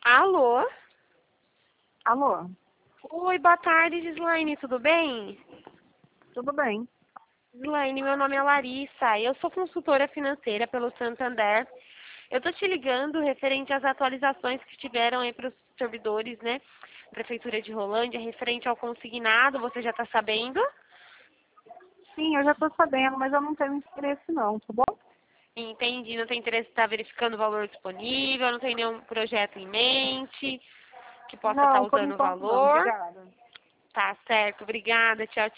Alô? Alô, Oi, boa tarde, Gislaine, tudo bem? tudo bem? Gislaine, meu nome é Larissa, eu sou consultora financeira pelo Santander. Eu tô te ligando referente às atualizações que tiveram aí para os servidores, né? Prefeitura de Rolândia, referente ao consignado, você já tá sabendo? Sim, eu já estou sabendo, mas eu não tenho interesse não, tá bom? Entendi, não tem interesse em estar verificando o valor disponível, não tem nenhum projeto em mente que possa estar Não, por usando o enquanto não, valor. obrigada. Tá certo, obrigada, tchau,